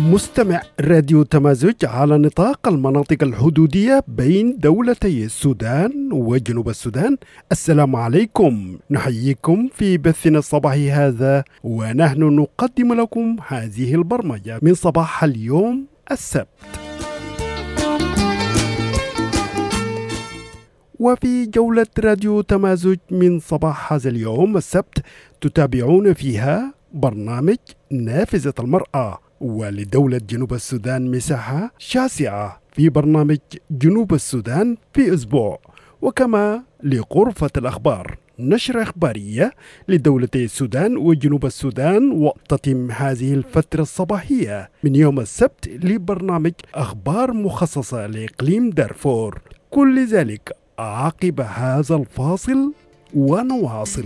مستمع راديو تمازج على نطاق المناطق الحدودية بين دولتي السودان وجنوب السودان. السلام عليكم، نحييكم في بثنا الصباحي هذا، ونحن نقدم لكم هذه البرمجة من صباح اليوم السبت. وفي جولة راديو تمازج من صباح هذا اليوم السبت تتابعون فيها برنامج نافذة المرأة، ولدولة جنوب السودان مساحة شاسعة في برنامج جنوب السودان في أسبوع، وكما لغرفة الأخبار نشرة إخبارية لدولتي السودان وجنوب السودان. وتتم هذه الفترة الصباحية من يوم السبت لبرنامج أخبار مخصصة لإقليم دارفور. كل ذلك عقب هذا الفاصل ونواصل.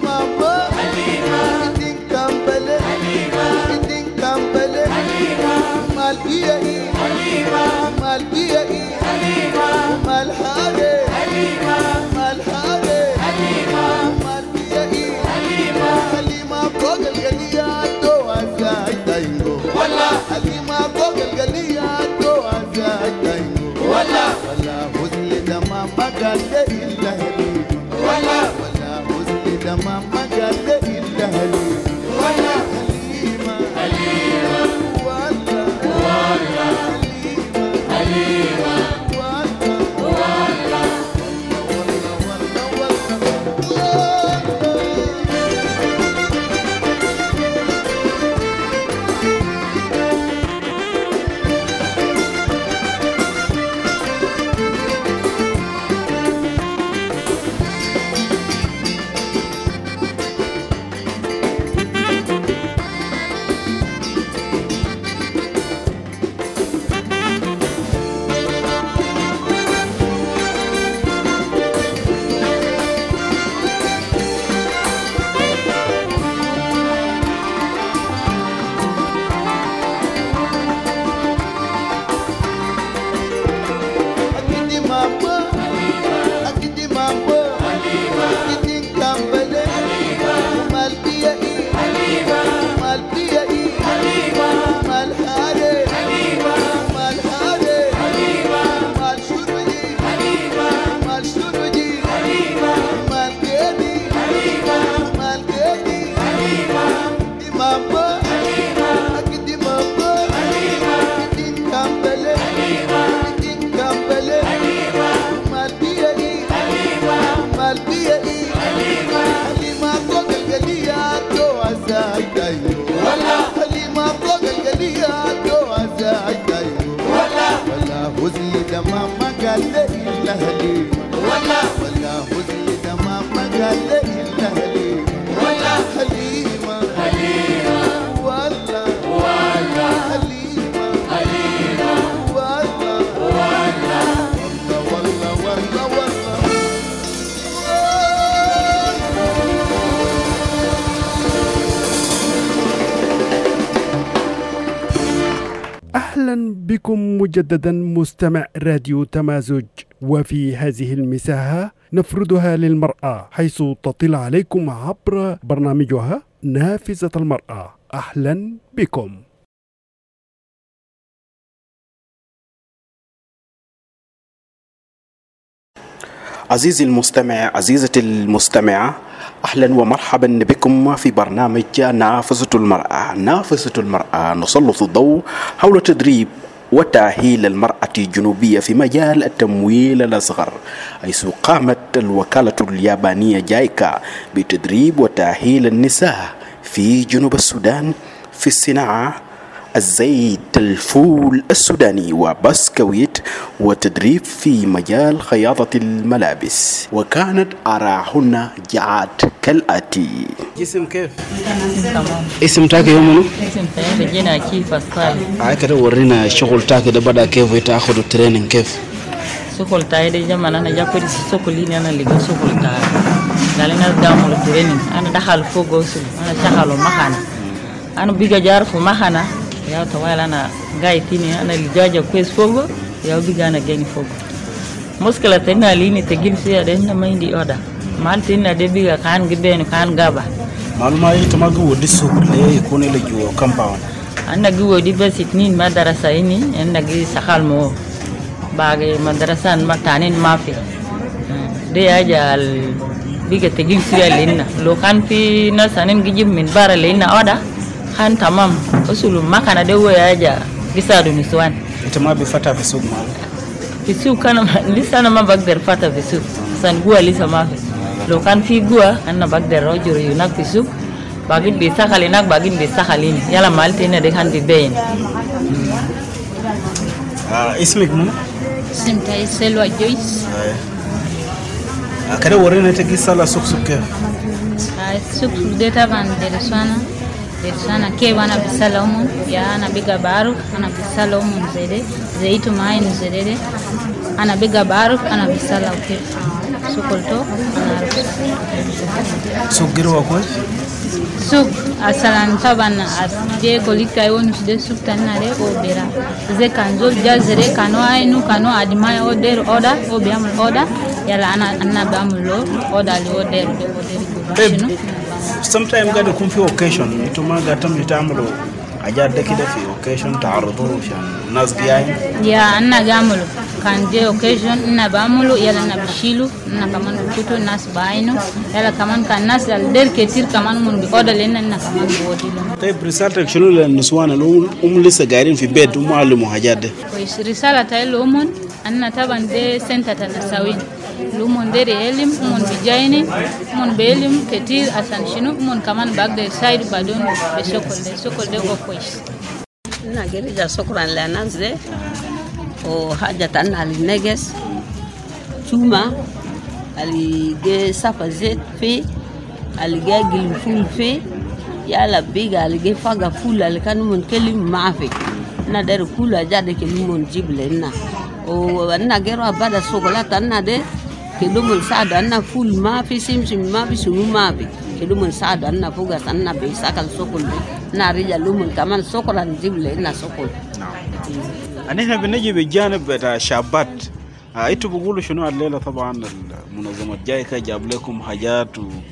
Halima أهلا بكم مجددا مستمع راديو تمازج. وفي هذه المساحة نفردها للمرأة، حيث تطل عليكم عبر برنامجها نافذة المرأة. أهلا بكم. عزيزي المستمع، عزيزتي المستمعة، أهلا ومرحبا بكم في برنامج نافذة المرأة. نافذة المرأة نسلط الضوء حول تدريب وتأهيل المرأة الجنوبية في مجال التمويل الأصغر، حيث قامت الوكالة اليابانية جايكا بتدريب وتأهيل النساء في جنوب السودان في الصناعة، الزيت، الفول السوداني وبسكويت، وتدريب في مجال خياطة الملابس. وكانت آراءهن جاءت كالآتي. جسم كيف؟ تمام. اسم تاك يومنا؟ اسم تاني رجينا كيف أصفال. هاي كده ورينا الشغل تاك ده بدأ كيف وتاخد التريننج كيف؟ شغل تاعي ده جماعة أنا جابري سوكوليني أنا اللي شغل تاعي. قالنا دامو التريننج أنا دخل فوق وصل أنا شغله مخنا. أنا بيجا جارف مخنا يا طوال أنا قايتيني أنا اللي جاجا كويس فوق يا بيجا أنا جاني فوق. مشكلة تنا ليني تجيل فيها ده هنا ما عندي أودا. مالتنا ده بيجا كان جبين كان جابا. معلومة تما جوا دي سوق اللي يكون اللي جوا كامباون. أنا جوا دي بس 2 مدرسة إني أنا جي سخال مو. باقي مدرسة ما تانين ما في. دي أجا بيجا تجيل فيها لينا. لو كان في ناس أنا نجيب من برا لينا أودا. كان تمام أصله ما كان ده هو يجا بيساعدوا نسوان. أنت ما بفتح في سوق مال؟ في سوق كان لسه أنا ما بقدر فتح في سوق، سان جوا لسه ما في. لو كان في جوا أنا بقدر رجل هناك في سوق، باقين بيسخل هناك باقين بيسخلين. يلا مالتنا ده كان بيبين. اسمك منو؟ اسم تاعي سلوى جويس. كده ورينا تجي صلاة سوق كيف؟ السوق ده طبعا درسوانا كيف أنا بسلامون يا أنا بيجا بعرف أنا بسلامون زيتو معين زيدة أنا بيجا بعرف أنا بسلام كيف سوقلتو أنا أعرف سوق جروا كويس؟ سوق أصلاً طبعا دي كلي كايون ده سوق تنا ده أو بيرا زي كان زول جازرة كانوا أدماء أو دير أو بيعمل أودا يلا أنا بعمل له أودا لو دير شنو sometimes قاعد يكون في occasion انتم ما قاعدين تعملوا حاجات ده كده في occasion تعرضوا عشان الناس جايين يا أنا بعمله كان دي occasion أنا بعمله يلا أنا بشيله أنا كمان بكتو الناس باينه يلا كمان كان الناس الدير كتير كمان من بيقعدوا لنا أنا كمان بوديله. طيب رسالتك شنو للنسوان اللي لسه قاعدين في بيت ومعلموا حاجات ده؟ كويس رسالة تاعي لهم أنا طبعا دي سنتة النسوين لهم ديري علم من بيجايني من بعلم كتير عشان شنو من كمان بقدر يساعد بعدين بشكل ده كويس. أنا جريجا شكرا للناس ده وحاجة أنا للنجس توما اللي جي سافا زيت في اللي جي قلم فول في يالا بيجا اللي جي فاقا فول اللي كانوا منكلم ما في أنا داري كل جادة كلمون جيب لنا وأنا جروا بعد الشغلات أنا ده كلهم السعد أنا فول ما في سمسم ما في سمو ما في كلهم السعد أنا فوق أنا بيساكل سكول أنا رجال لهم كمان شكرا نجيب لنا سكول. أنا بنجي بجانب بتاع شابات أنتوا بقولوا شنو الليلة طبعا المنظمة جايكا جاب لكم حاجات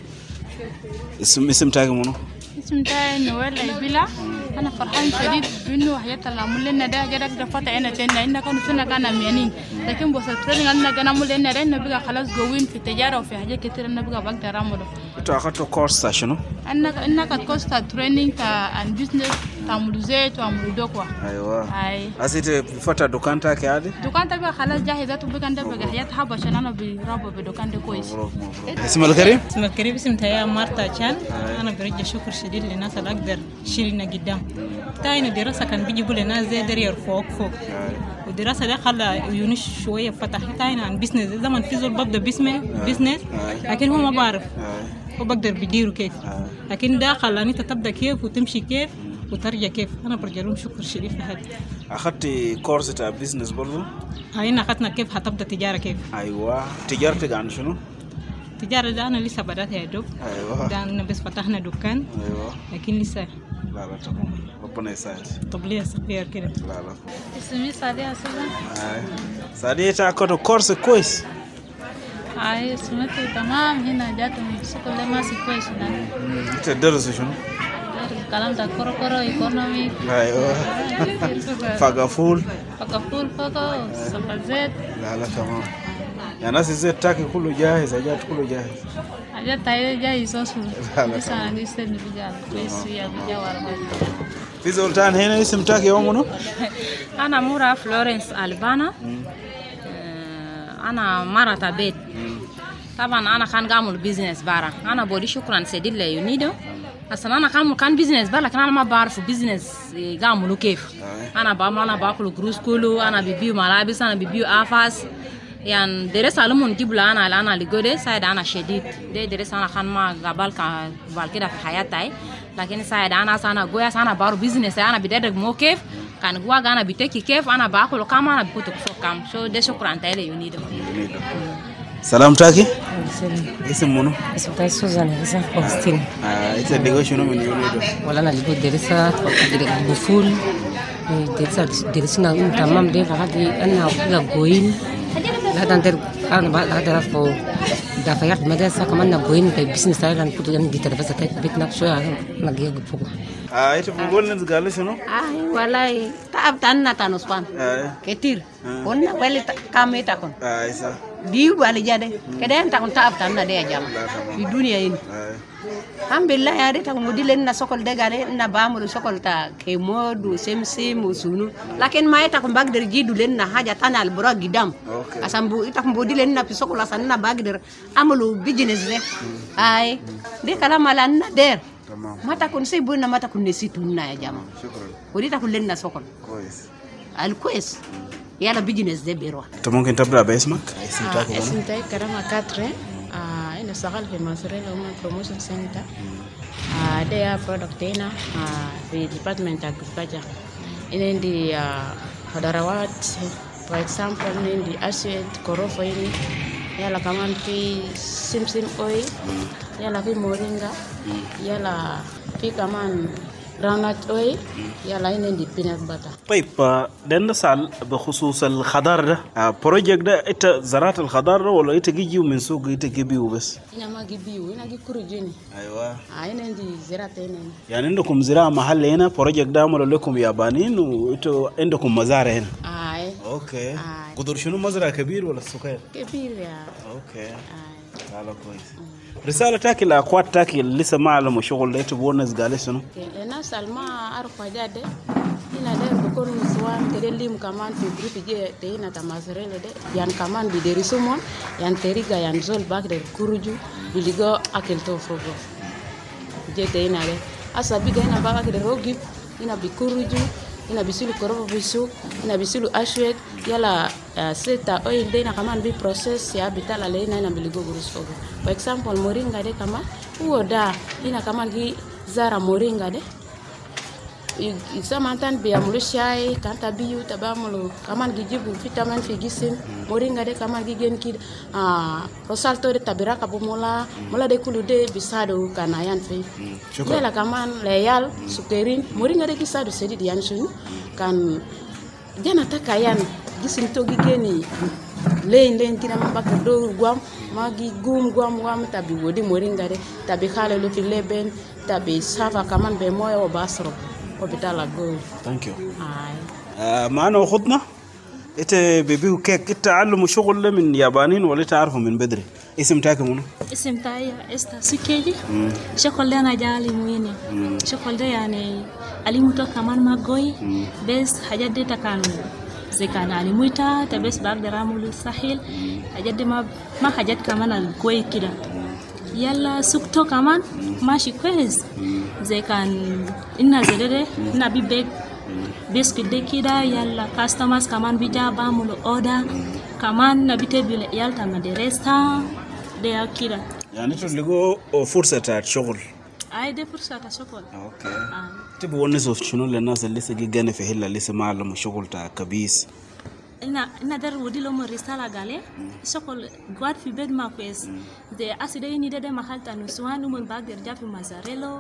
اسم تاعك منو؟ اسم تاعي نوال عبيلة. أنا فرحان شديد بإنه حاجات اللي عمل لنا ده حاجات دفعت عنا تنا إننا كانوا سنة كنا ميانين لكن بس التريننج أنا كنا عمل لنا ده إنه بقى خلاص جوين في التجارة وفي حاجات كتير إنه بقى بقدر أعمله. أنتوا أخذتوا كورس شنو؟ أنا كنت كورس تريننج عن بيزنس تعملوا زيت وعملوا دوكوا. أيوة. أي. أسيت بفتح دكان تاعك هذه؟ دكان تبع خلاص جاهزة وبقى عندنا بقى حاجات حابة عشان أنا برابط بدكان ده كويس. اسم الكريم؟ اسم الكريم اسم تاعي مارتا تشان. أنا برجع شكر شديد للناس اللي أقدر شيلنا قدام. تاينا دراسة كان بيجي يقول لنا زي درير فوق والدراسة ده خلى يونش شوية فتح تاينا عن بيزنس زمان في زول ببدأ بيزنس لكن هو ما بعرف هو بقدر بديره كيف لكن ده خلاني تبدأ كيف وتمشي كيف وترجع كيف. أنا برجع لهم شكر شديد في هذا. أخذت كورس تاع بيزنس برضو؟ هاينا أخذنا كيف هتبدأ تجارة كيف. أيوة. تجارتك عن شنو؟ التجارة ده أنا لسه بدأت يا دوب. أيوة. ده أنا بس فتحنا دكان. أيوة. لكن لسه لا لا تمام ربنا يساعد. طب ليه صغير كده؟ لا لا اسمي سعدية سوزان. سعدية تاخد كورس كويس. سمعته تمام. هنا جات من الشغل ماشي كويس هناك. تدرس شنو؟ الكلام ده كورو ايكونومي. ايوه فقفول فوق صفازات. لا لا تمام. يا ناس الزيت تاكي كله جاهز، حاجات كله جاهز. حاجات تاي جاهز اصلا. لا لا لسه انا لسه بيجا كويس يا بيجا ورا. في زولتان هنا اسم تاكي يوم منو؟ انا مورا فلورنس البانا. انا مرة بيت. طبعا انا كان قامل بيزنس بارا. انا بودي شكرا سيدي لي يونيدو. اصلا انا كان بيزنس بارا، لكن انا ما بعرف بيزنس قاملوا كيف. انا باكل جروس كله، انا ببيو ملابس، انا ببيو افاس. يعني درس علمون جيب لنا انا اللي جودي سايد انا شديد. ده درس انا كان ما قبل كده في حياتي، لكن سايد انا جويس انا بارو بيزنس انا بدرج مو كيف. كان جوا انا بتكي كيف انا باكل كام انا بكتب فوق كام. شو ده شكرا تايلي يونيدو. سلام تاكي. اسم منو؟ اسم تاي سوزان اسم فاستين. انت اللي شنو من يونيدو؟ ولا انا اللي درسها بفول درسنا تمام. دي فقط انا جوين هذا ندير انا هذا فوق دافعت المدرسه كمان جوين بزنس انا كنت عندي تلفزه بيتنا شويه انا جاي فوق. انت بقول لنا قال شنو؟ والله تعبت انا تنصبان كتير قلنا ولا كم تكون صح دي ولا جاده كده انت كنت تعبت انا دي يا جماعه في الدنيا هنا. الحمد لله يا ريت مودي لنا سوكل ده قال لنا بعمل سوكل تا كيمود وسمسم وسونو، لكن ما يتكون بقدر يجيدوا لنا حاجه ثانيه البراق قدام عشان يتكون بودي لنا في سوكل عشان انا بقدر اعملوا بيزنس ده. هاي دي كلام على لنا دير ما تكون سيبونا ما تكون نسيتونا يا جماعه. شكرا. ودي تكون لنا سوكل كويس الكويس يلا بيزنس ده بيروح. انت ممكن تبدا باسمك؟ اسمي كرامه كاترين. أنا شغال في مصرية ومن بروموشن سنتر. ده برودكت هنا في ديبارتمنت agriculture. إن عندي خضروات for example عندي أسود كوروفو هنا. يلا كمان في سمسم أوي. يلا في مورينجا. يلا في كمان جرانات أوي. يلا هنا عندي بينات باتر. طيب ده نسأل بخصوص الخضار ده بروجكت ده انت زرعت الخضار ولا انت جيجي من سوق انت جيبيه بس؟ هنا ما جيبيه هنا جي كروجيني. ايوه هنا عندي زراعة هنا. يعني عندكم زراعة محل هنا بروجكت ده عملوا لكم يابانيين وانتوا عندكم مزارع هنا. اوكي. قدر شنو مزرعة كبير ولا صغير؟ كبير يا. اوكي. لا كويس. رسالة تاكي لأخوات تاكي اللي لسه ما علموا شغل ده تبغوا الناس قالوا شنو؟ الناس اللي ما عرفوا حاجات ده هنا ده بكون نسوان كده ليهم كمان في جروب جي هنا تمازريل ده يعني كمان بيدرسوهم يعني طريقة يعني زول بقدر كروجو بيلقوا أكل توفو جي هنا ده أصلا بيجي هنا بقدر روجي هنا بيكروجو هنا بيسيلوا كروفو بيسوق هنا بيسيلوا أشوك يلا سيتا أويل ده هنا كمان بي بروسيس يا بيطلع لنا هنا بيلقوا جروس فوق. For example moringa ده كمان هو ده هنا كمان جي زارا moringa ده يسمى بيعملوا شاي كان تبيو تبعملوا كمان يجيبوا فيتامين في جسم moringa ده كمان جيجين كده روسالتو ده تبرك أبو مولا ده كله ده بيساعدوا كنايان في يلا كمان ليال سكرين moringa ده كيساعدوا سيدي يعني شنو كان جانا تكايان جسم تو جيجيني len kina mabaka do guam magi guam tabi wodi moringa de tabi khale lu fi leben tabi sava kaman be moyo basro hospitala go. Thank you. معنا وخدنا انت بيبيو كيك تعلموا شغل من يابانيين ولا تعرفوا من بدري؟ اسم تاعك منو؟ اسم تاعي استا سكيجي. شغل ده انا جالي مويني شغل ده يعني علمته كمان ما جوي بس حاجات دي تكانوا زي كان علمويتا تبس بقدر اعمل سهل حاجات دي ما حاجات كمان الكوي كده يلا سوقته كمان ماشي كويس زي كان إننا زلده نبي بيك بسكت دي كده يلا كاستمرز كمان بيجا بعملوا أودا كمان نبي تبي يلا مدرسة ده كده يعني تلقوا فرصة شغل. دي فرصة شغل. اوكي. تبغوا نشوف شنو للناس اللي لسه جانا في هلا لسه ما علموا شغل تاع كبيس. إن در ودي لهم رسالة قالي شغل قاعد في بيت ما كويس. ده أسيدني ده محل تنسوان ومن بعد يرجع في مزاريلو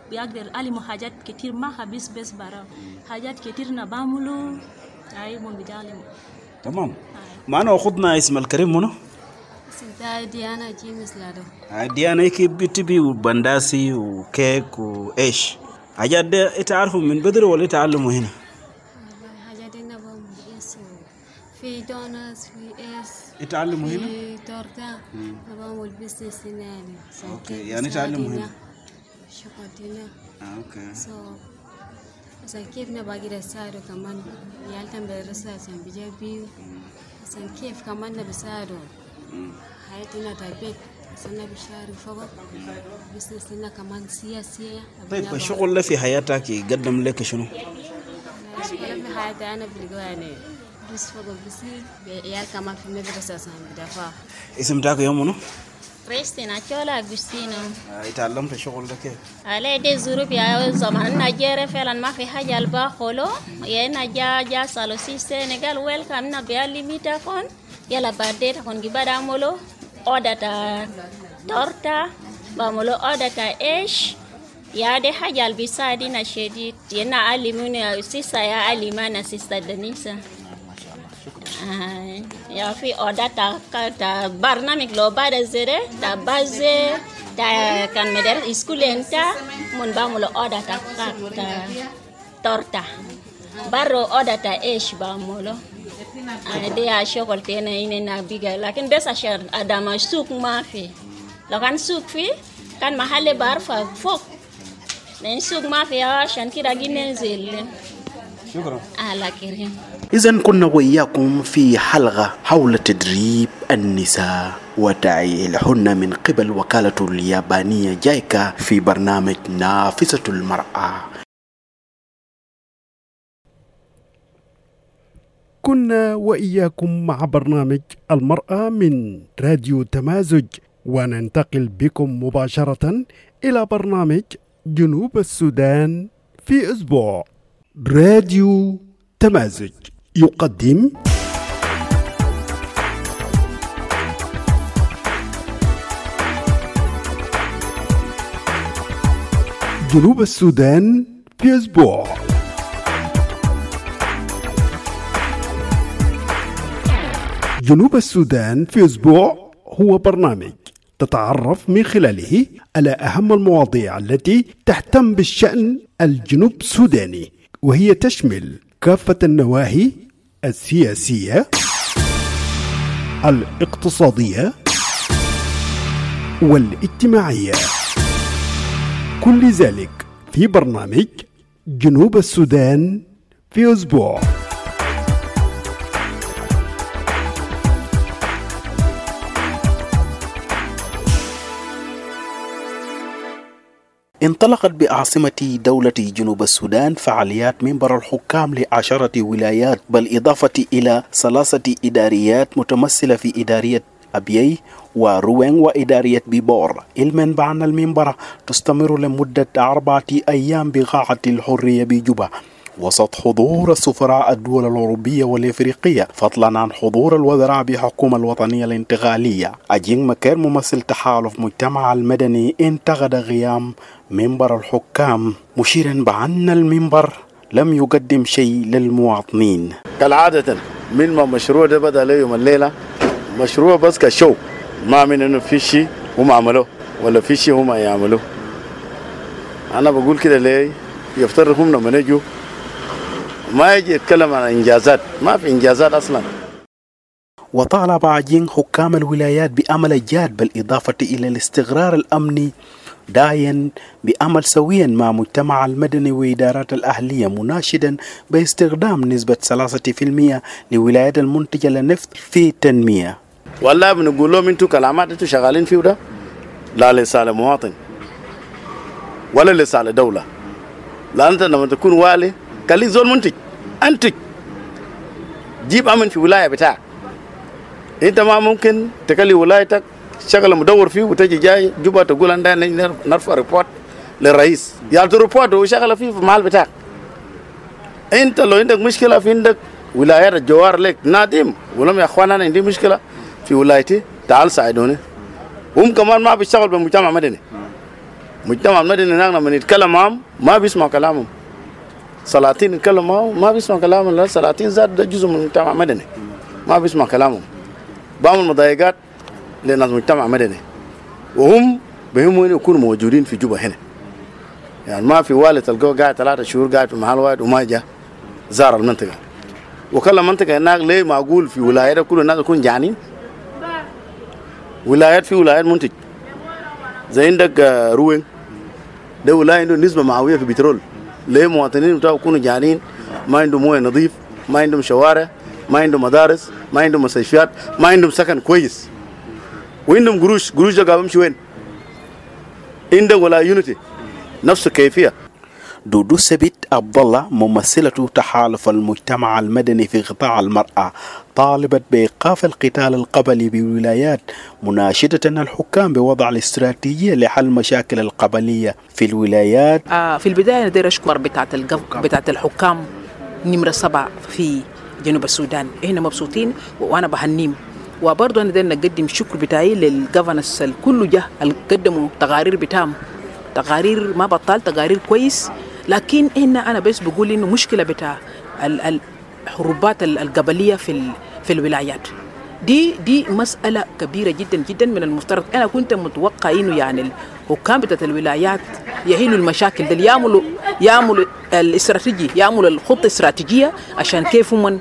بيقدر أعلمه حاجات كتير ما بس برا حاجات كتير نبعمله أي من بيعلمه. تمام. معنا أخذنا اسم الكريم منو؟ اسمها ديانا جيمس لادو. ديانا كيف بتبي وبنداسي وكيك وإيش؟ حاجات ده تعرفوا من بدري ولا تعلموا هنا؟ حاجات هنا في دونس في إيش؟ تعلموا هنا؟ في تورتا نبغى البيزنس هنا. أوكي يعني تعلموا هنا. شغل هنا. أوكي. عشان كيف نبغى نساعده كمان يالتم بالرسالة عشان بيجابيو عشان كيف كمان نبساعده حياتنا تايبك عشان نبشارك فوق بس لنا كمان سياسية. طيب الشغل اللي في حياتك يقدم لك شنو؟ الشغل في حياتي أنا بلقوا يعني بس فوق بس عيال كمان في المدرسة عشان بدافع. اسم تاعك يوم منو؟ كريستينا تشولا أغسطينو. تعلمت الشغل ده كيف؟ على دي ظروف يا زمان نيجيريا فعلا ما في حاجة الباخلو يا جا سالو سينغال ويلكم نبيا ليميتا كون يلا بعدين كون جبادة مولو أودا تا تورتا بامولو أودا تا إيش يا دي حاجة البيسادي نشديد ينا علموني سيسا يا علمانا سيسا دنيسا. يا في أودا تا برنامج global زره تا بازه تا كان مدرس إسكول أنت من بعمل أودا تا تورتا بارو أودا تا إيش بعمله دي أشوفه تينا إننا بيجا لكن بس عشان أدم سوق ما في لو كان سوق في كان محل بعرف فوق لأن سوق ما في عشان كده جينزل. شكرا. على كريم. إذن كنا وإياكم في حلقة حول تدريب النساء وتعيينهن من قبل وكالة اليابانية جايكا في برنامج نافذة المرأة. كنا وإياكم مع برنامج المرأة من راديو تمازج، وننتقل بكم مباشرة إلى برنامج جنوب السودان في أسبوع. راديو تمازج يقدم جنوب السودان في أسبوع. جنوب السودان في أسبوع هو برنامج تتعرف من خلاله على أهم المواضيع التي تهتم بالشأن الجنوب السوداني، وهي تشمل كافة النواحي السياسية، الاقتصادية والاجتماعية، كل ذلك في برنامج جنوب السودان في أسبوع. انطلقت بعاصمة دولة جنوب السودان فعاليات منبر الحكام ل10 ولايات، بالإضافة إلى 3 إداريات متمثلة في إدارية أبيي وروين وإدارية بيبور. المنبع أن المنبر تستمر لمدة 4 أيام بقاعة الحرية بجوبا وسط حضور السفراء الدول الأوروبية والإفريقية، فضلا عن حضور الوزراء بحكومة الوطنية الانتقالية. أجين مكير ممثل تحالف مجتمع المدني انتقد غيام منبر الحكام، مشيرا بأن المنبر لم يقدم شيء للمواطنين. كالعادة من ما مشروع ده بدأ ليوم الليلة مشروع بس كشو، ما من إنه في شيء هم عملوه ولا في شيء هم يعملوه. أنا بقول كده ليه يفترض هم لما نجوا ما يجي يتكلم عن إنجازات، ما في إنجازات أصلا. وطالب عجين حكام الولايات بأمل جاد بالإضافة إلى الاستقرار الأمني، داعيا بعمل سويا مع مجتمع المدني وإدارات الأهلية، مناشدا باستخدام نسبة 3% لولايات المنتجة للنفط في التنمية. والله بنقول لهم انتوا كلامات انتوا شغالين فيه ده لا لسال مواطن ولا لسال دولة. لا أنت لما تكون والي كلي زول منتج أنتج جيب أمن في ولاية بتاعك. أنت ما ممكن تكلي ولايتك شغل مدور فيه وتجي جاي جوبا تقول عندنا نرفع ريبورت للرئيس، يعني ريبورت وشغله فيه في المحل بتاعك. أنت لو عندك مشكلة في عندك ولايات الجوار لك نادم ولم يا أخوان أنا عندي مشكلة في ولايتي تعال ساعدوني. هم كمان ما بيشتغل بالمجتمع المدني، مجتمع المدني هناك لما نتكلم معهم ما بيسمع كلامهم. سلاطين نتكلم معهم ما بيسمع كلامهم. لا سلاطين ذات ده جزء من المجتمع المدني ما بيسمع كلامهم. بعمل مضايقات لناس مجتمع مدني وهم بهم وين يكونوا موجودين في جوبا هنا. يعني ما في والد تلقوه قاعد 3 شهور قاعد في محل واحد وما جاء زار المنطقة. وكل منطقة هناك ليه معقول في ولايات كل الناس يكون جعانين؟ ولايات في ولايات منتج زي عندك روين ده ولاية عنده نسبة مئوية في بترول. ليه مواطنين بتاعه يكونوا جعانين؟ ما عندهم مويه نظيف، ما عندهم شوارع، ما عندهم مدارس، ما عندهم مستشفيات، ما عندهم سكن كويس. وعندهم قروش ده قاعد يمشي وين؟ عندك ولا يونيتي نفس الكيفية. دودو سبيت عبد الله ممثلة تحالف المجتمع المدني في قطاع المرأة طالبت بإيقاف القتال القبلي بالولايات مناشدة الحكام بوضع الاستراتيجية لحل مشاكل القبلية في الولايات. في البداية ندير أشكر بتاعت الحكام نمرة 7 في جنوب السودان. إحنا مبسوطين وأنا بهنيم. وبرضه أنا داير نقدم شكر بتاعي للجفرنس الكل جه قدموا تقارير بتاعهم، تقارير ما بطال، تقارير كويس. لكن هنا أنا بس بقول إنه مشكلة بتاع الحروبات القبلية في الولايات دي مسألة كبيرة جدا جدا. من المفترض أنا كنت متوقع إنه يعني الحكام بتاعت الولايات يحلوا المشاكل دي، يعملوا الاستراتيجي، يعملوا الخطة الاستراتيجية عشان كيف هم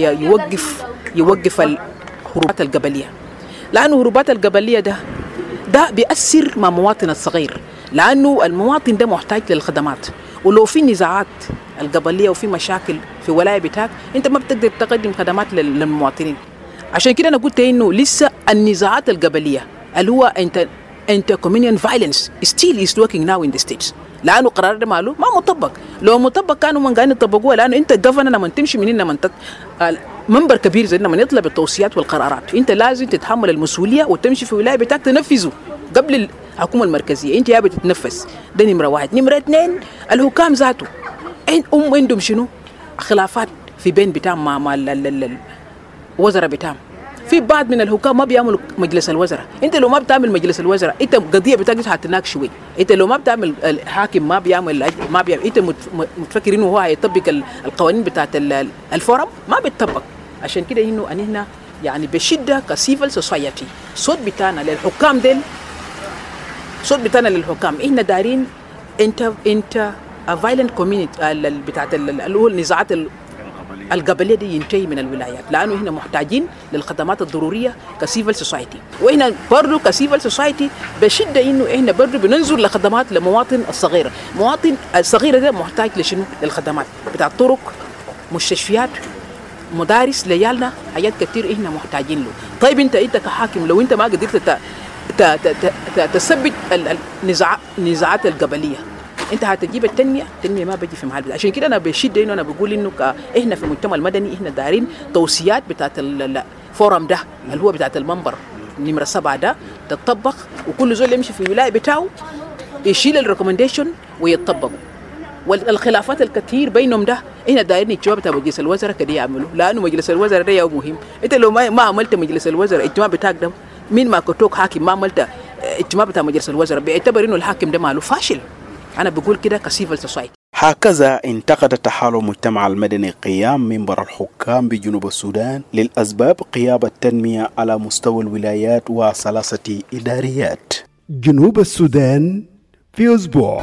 يوقف الحروبات القبلية. لأنه الحروبات القبلية ده بيأثر مع مواطن الصغير، لأنه المواطن ده محتاج للخدمات. ولو في نزاعات القبلية وفي مشاكل في ولاية بتاعك أنت ما بتقدر تقدم خدمات للمواطنين. عشان كده أنا قلت إنه لسه النزاعات القبلية اللي هو intercommunal violence still is working now in the states. لأنه قرار ده ماله ما مطبق. لو مطبق كانوا من قاعدين يطبقوه، لأنه أنت الجفرنر لما تمشي من هنا منبر كبير زي لما يطلب التوصيات والقرارات أنت لازم تتحمل المسؤولية وتمشي في ولاية بتاعك تنفذه قبل الحكومة المركزية. أنت يا بتتنفس. ده نمرة 1. نمرة 2 الحكام ذاته عندهم شنو خلافات في بين بتاعهم مع الوزراء بتاعهم. في بعض من الحكام ما بيعملوا مجلس الوزراء. انت لو ما بتعمل مجلس الوزراء انت قضيه بتاعك هتناقش شوي. انت لو ما بتعمل الحاكم ما بيعمل انت متفكر انه هو هيطبق القوانين بتاعت الفورم ما بيتطبق. عشان كده انه هنا يعني بشده كسيفل سوسايتي صوت بتاعنا للحكام ديل، صوت بتاعنا للحكام. احنا دارين انت فايلنت كوميونيتي بتاعت اللي هو النزاعات القبلية دي ينتهي من الولايات، لأنه هنا محتاجين للخدمات الضرورية كسيفل سوسايتي. وإحنا برضو كسيفل سوسايتي بشدة إنه إحنا برضو بننظر لخدمات لمواطن الصغيرة. مواطن الصغيرة ده محتاج لشنو؟ للخدمات بتاع طرق، مستشفيات، مدارس ليالنا، حاجات كتير إحنا محتاجين له. طيب أنت كحاكم لو أنت ما قدرت تثبت النزاعات القبلية انت هتجيب التنميه ما بيجي في محل. عشان كده انا بشد انه انا بقول انه احنا في المجتمع المدني احنا دارين توصيات بتاعت الفورم ده اللي هو بتاعت المنبر نمره 7 ده تطبق، وكل زول يمشي في الولايه بتاعه يشيل الريكومنديشن ويطبقوا. والخلافات الكثير بينهم ده احنا دايرين اجتماع بتاع مجلس الوزراء كده يعملوا، لانه مجلس الوزراء ده يوم مهم. انت لو ما عملت مجلس الوزراء اجتماع بتاعك ده مين ما كتوك حاكم ما عملت اجتماع بتاع مجلس الوزراء بيعتبر انه الحاكم ده ماله فاشل. أنا بقول كده كسيفل سوسايتي. هكذا انتقد تحالف المجتمع المدني قيام منبر الحكام بجنوب السودان للأسباب غياب التنمية على مستوى الولايات وثلاثة إداريات. جنوب السودان في أسبوع.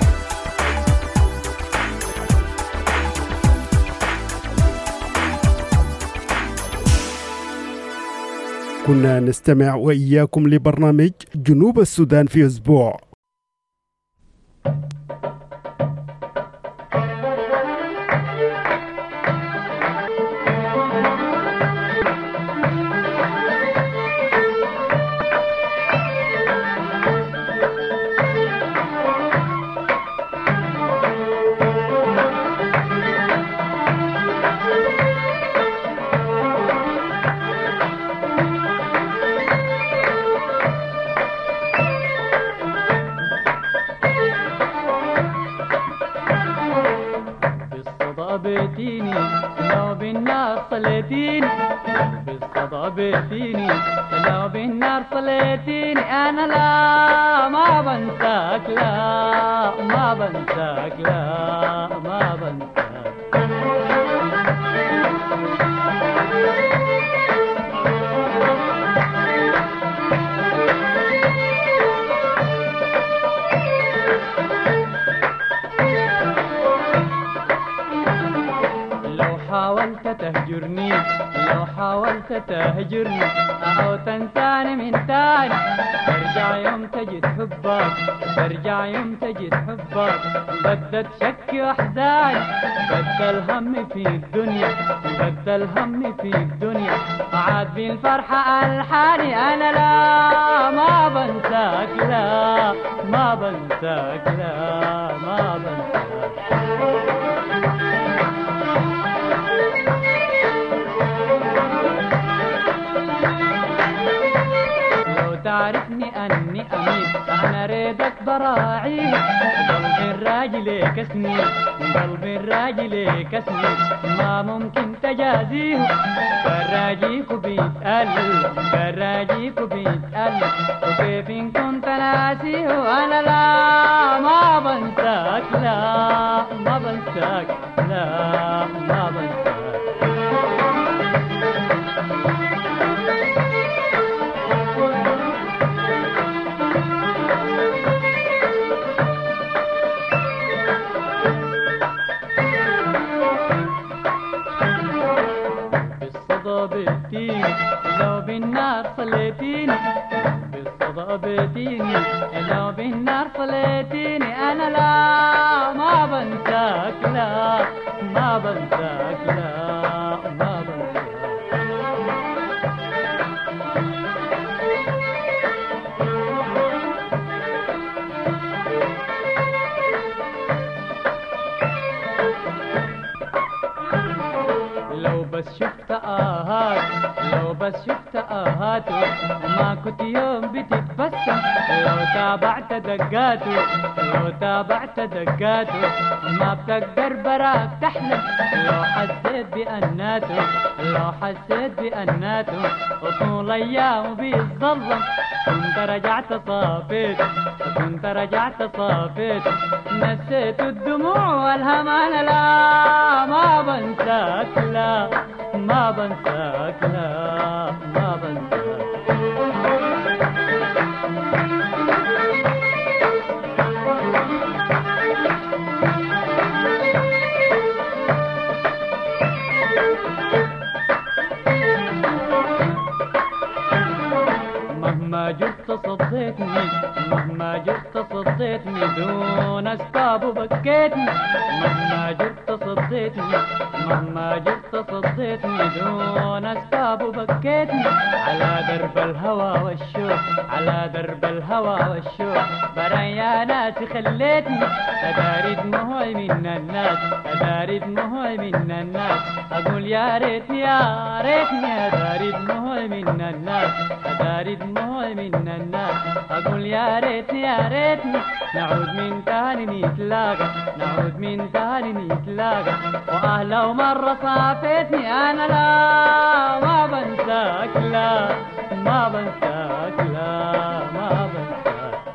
كنا نستمع وإياكم لبرنامج جنوب السودان في أسبوع. بالصدى بيتيني لو بالنار صليتيني بالصدى بيتيني لو بالنار صليتيني أنا لا ما بنساك لا ما بنساك لا ما بنساك حاولت تهجرني لو حاولت تهجرني أو تنساني من تاني ترجع يوم تجد حبك ترجع يوم تجد حبك بدت شكي وأحزاني بدل همي في الدنيا بدل همي في الدنيا عاد بالفرحة ألحاني أنا لا ما بنساك لا ما بنساك لا ما بنساك تعرفني أني أمين أنا ريدك براعي قلبي الراجل كسني قلبي الراجل كسني ما ممكن تجازيه فراجيك بيتقل فراجيك بيتقل وكيف إن كنت ناسيه أنا لا ما بنساك لا ما بنساك لا ما بنساك بيتيني لو بالنار صليتيني بالصدى بيتيني لو بالنار صليتيني أنا لا ما بنساك لا ما بنساك لا ما بنساك لو بس شفت لو بس شفت ما كنت يوم بتتبسم لو تابعت دقاته لو تابعت دقاته ما بتقدر براك تحلم لو حسيت بأناته لو حسيت بأناته وطول أيام بيتظلم كنت رجعت صافيت كنت رجعت صافيت نسيت الدموع والهم أنا لا ما بنساك لا ما بنساك لا ما بنساك مهما جبت صديتني مهما جبت صديتني دون أسباب وبكيتني مهما جبت صديتني مهما جبت صديتني دون أسباب وبكيتني على درب الهوى والشوق على درب الهوى والشوق بريا ناس خليتني أداري دموعي من الناس أداري دموعي من الناس أقول يا ريتني يا ريتني أداري دموعي من الناس أداري دموعي من الناس أقول يا ريتني يا ريتني نعود من تاني نتلاقى نعود من تاني نتلاقى وأهلا مرة صافيتني أنا لا ما بنساك لا ما بنساك لا ما بنساك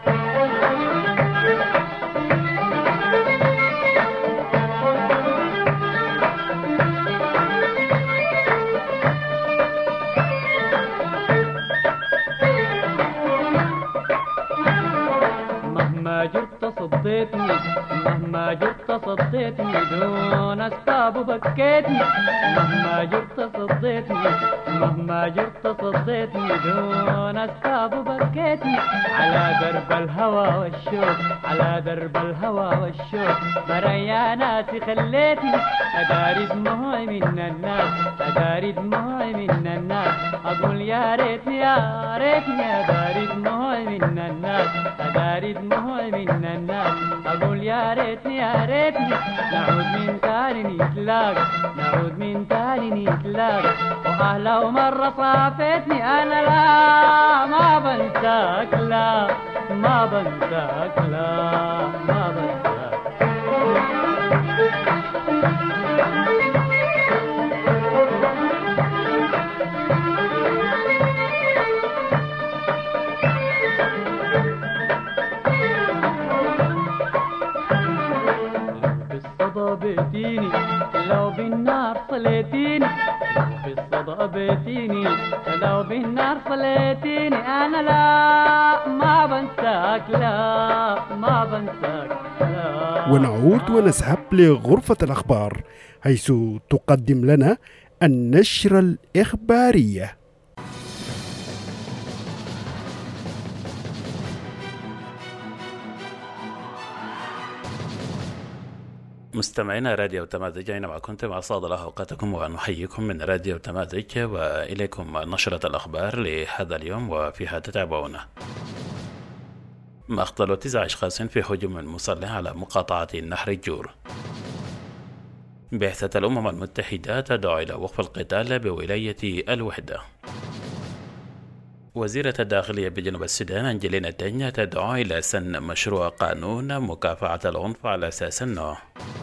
مهما جرت صديتني مهما جرت صديتني دون أسباب وبكيتني مهما جرت صديتني مهما جرت صديتني دون أسباب وبكيتني على درب الهوى والشوق على درب الهوى والشوق بريا ناسي خليتني أداري دموعي من الناس أداري دموعي من الناس أقول يا ريتني يا ريتني أداري دموعي من الناس أداري دموعي من الناس أقول يا ريتني يا ريتني نعود من تاني نتلاقى نعود من تاني نتلاقى وأهلا ومرة صافيتني أنا لا ما بنساك لا ما بنساك لا ما بنساك الصدى بيتيني لو بالنار صليتيني في الصدى بيتيني لو بالنار صليتيني أنا لا ما بنساك لا ما بنساك لا. ونعود ونذهب لغرفة الأخبار حيث تقدم لنا النشرة الإخبارية. مستمعينا راديو تمازج أينما كنتم أسعد الله أوقاتكم ونحييكم من راديو تمازج وإليكم نشرة الأخبار لهذا اليوم وفيها تتابعون مقتل 9 أشخاص في هجوم مسلح على مقاطعة نهر الجور. بعثة الأمم المتحدة تدعو إلى وقف القتال بولاية الوحدة. وزيرة الداخلية بجنوب السودان أنجلينا تنيا تدعو إلى سن مشروع قانون مكافحة العنف على أساس النوع.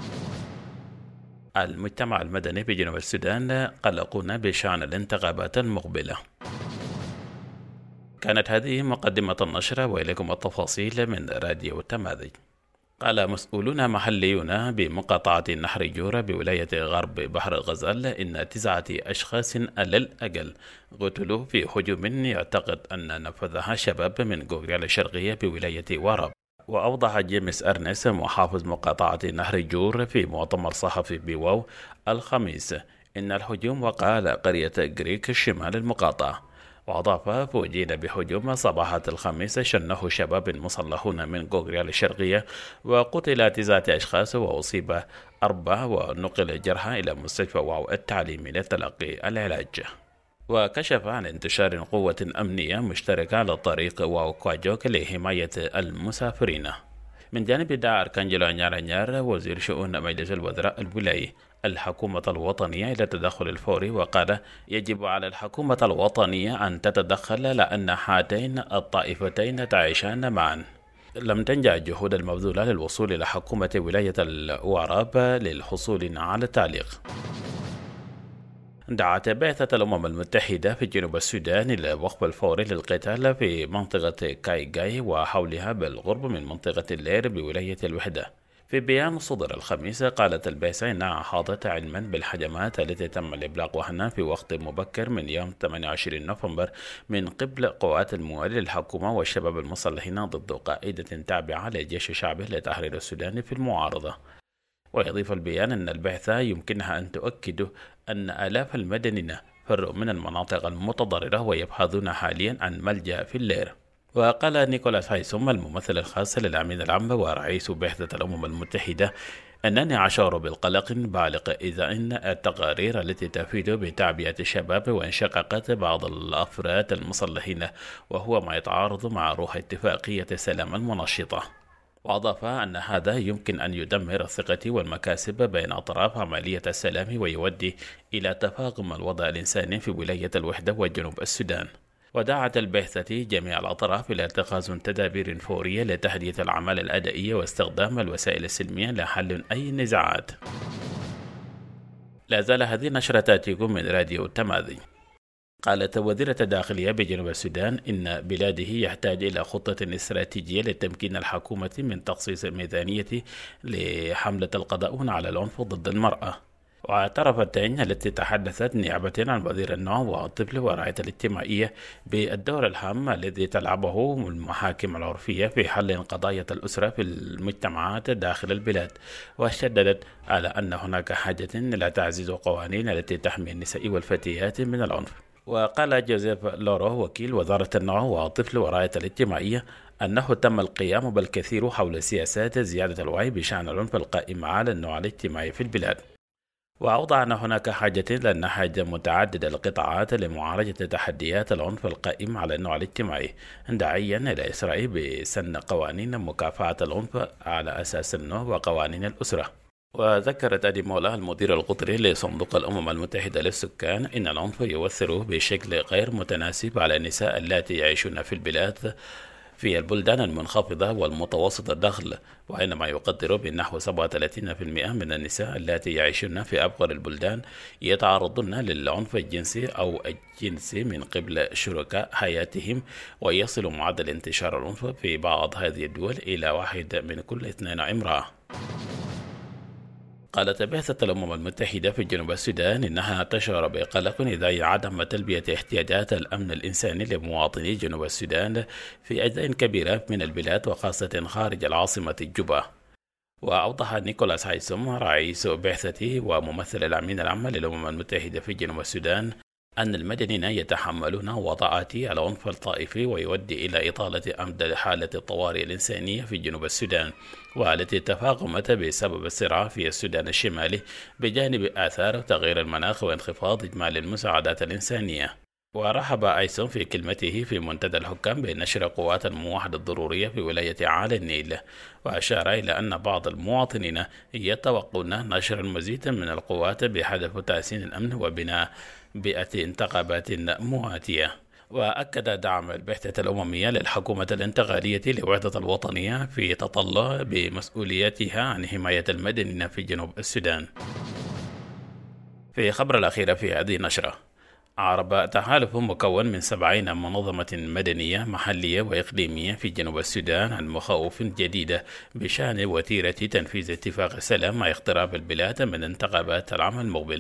المجتمع المدني بجنوب السودان قلقون بشأن الانتخابات المقبلة. كانت هذه مقدمة النشرة وإليكم التفاصيل من راديو تمازج. قال مسؤولون محليون بمقاطعة نهر الجور بولاية غرب بحر الغزال إن 9 أشخاص على الأقل قتلوا في هجوم يعتقد أن نفذها شباب من غوريال الشرقية بولاية وراب. وأوضح جيمس أرنس محافظ مقاطعة نهر الجور في مؤتمر صحفي بواو الخميس إن الهجوم وقع على قرية غريك شمال المقاطعة. وأضاف فوجئنا بهجوم صباحة الخميس شنه شباب مسلحون من غوريال الشرقية وقتل 9 أشخاص وأصيب 4 ونقل جرحى إلى مستشفى واو التعليمي لتلقي العلاج. وكشف عن انتشار قوة أمنية مشتركة على طريق واو كواجوك لحماية المسافرين. من جانب دعا أركانجلو نيار وزير شؤون مجلس الوزراء الولايي الحكومة الوطنية إلى التدخل الفوري وقال يجب على الحكومة الوطنية أن تتدخل لأن هاتين الطائفتين تعيشان معا. لم تنجح الجهود المبذولة للوصول إلى حكومة ولاية الوراب للحصول على تعليق. دعت بعثة الأمم المتحدة في جنوب السودان إلى الوقف الفوري للقتال في منطقة كايغاي وحولها بالقرب من منطقة اللير بولاية الوحدة. في بيان صدر الخميس قالت البعثة إنها أحاطت علما بالهجمات التي تم الإبلاغ عنها في وقت مبكر من يوم 28 نوفمبر من قبل قوات الموالية للحكومة والشباب المسلحين ضد قائدة تابعة للجيش الشعبي لتحرير السودان في المعارضة. ويضيف البيان أن البعثة يمكنها أن تؤكد أن آلاف المدنيين فروا من المناطق المتضررة ويبحثون حاليا عن ملجأ في اللير. وقال نيكولاس هايسوم الممثل الخاص للأمين العام ورئيس بعثة الأمم المتحدة أنني أشعر بالقلق بالغ إذا أن التقارير التي تفيد بتعبئة الشباب وانشقاقات بعض الأفراد المسلحين وهو ما يتعارض مع روح اتفاقية السلام المنشطة. وأضاف أن هذا يمكن أن يدمر الثقة والمكاسب بين أطراف عملية السلام ويؤدي إلى تفاقم الوضع الإنساني في ولاية الوحدة وجنوب السودان. ودعت البعثة جميع الأطراف إلى اتخاذ تدابير فورية لتحديث الأعمال الأدائية واستخدام الوسائل السلمية لحل أي نزاعات. لا زال هذه النشرة تأتيكم من راديو تمازج. قالت وزيرة الداخلية بجنوب السودان إن بلاده يحتاج إلى خطة استراتيجية لتمكين الحكومة من تخصيص ميزانية لحملة القضاء على العنف ضد المرأة. واعترفت تين التي تحدثت نيابة عن وزير النوم والطفل والرعاية الاجتماعية بالدور الهام الذي تلعبه المحاكم العرفية في حل قضايا الأسرة في المجتمعات داخل البلاد. وشددت على أن هناك حاجة إلى تعزيز قوانين التي تحمي النساء والفتيات من العنف. وقال جوزيف لورو وكيل وزارة النوم والطفل والرعاية الاجتماعية أنه تم القيام بالكثير حول سياسات زيادة الوعي بشأن العنف القائم على النوع الاجتماعي في البلاد. وأوضح أن هناك حاجة لأن حاجة متعددة القطاعات لمعالجة تحديات العنف القائم على النوع الاجتماعي، داعيا إلى إسراء بسن قوانين مكافحة العنف على أساس النوع وقوانين الأسرة. وذكرت أدي مولا المدير القطري لصندوق الأمم المتحدة للسكان إن العنف يؤثر بشكل غير متناسب على النساء اللاتي يعيشون في البلاد في البلدان المنخفضة والمتوسط الدخل، وإنما يقدر بنحو 37% من النساء اللاتي يعيشون في أفقر البلدان يتعرضون للعنف الجنسي أو الجنسي من قبل شركاء حياتهم، ويصل معدل انتشار العنف في بعض هذه الدول إلى 1 من كل 2 امرأة. قالت بعثة الأمم المتحدة في جنوب السودان إنها تشعر بقلق إذا عدم تلبية احتياجات الأمن الإنساني لمواطني جنوب السودان في أجزاء كبيرة من البلاد وخاصة خارج العاصمة جوبا. وأوضح نيكولاس هايسوم رئيس بعثته وممثل الأمين العام للأمم المتحدة في جنوب السودان أن المدنيين يتحملون وضعات العنف الطائفي ويؤدي إلى إطالة أمد حالة الطوارئ الإنسانية في جنوب السودان، والتي تفاقمت بسبب الصراع في السودان الشمالي بجانب آثار تغيير المناخ وانخفاض إجمالي المساعدات الإنسانية. ورحب أيسون في كلمته في منتدى الحكام بنشر قوات الموحدة الضرورية في ولاية عالي النيل، وأشار إلى أن بعض المواطنين يتوقعون نشر المزيد من القوات بهدف تحسين الأمن وبناء بيئة انتخابات مواتية. وأكد دعم البعثة الأممية للحكومة الانتقالية لوحدة الوطنية في تطلع بمسؤوليتها عن حماية المدنيين في جنوب السودان. في خبر الأخير في هذه النشرة، أعرب تحالف مكون من 70 منظمة مدنية محلية وإقليمية في جنوب السودان عن مخاوف جديدة بشأن وتيرة تنفيذ اتفاق السلام مع اقتراب البلاد من انتخابات العام المقبل.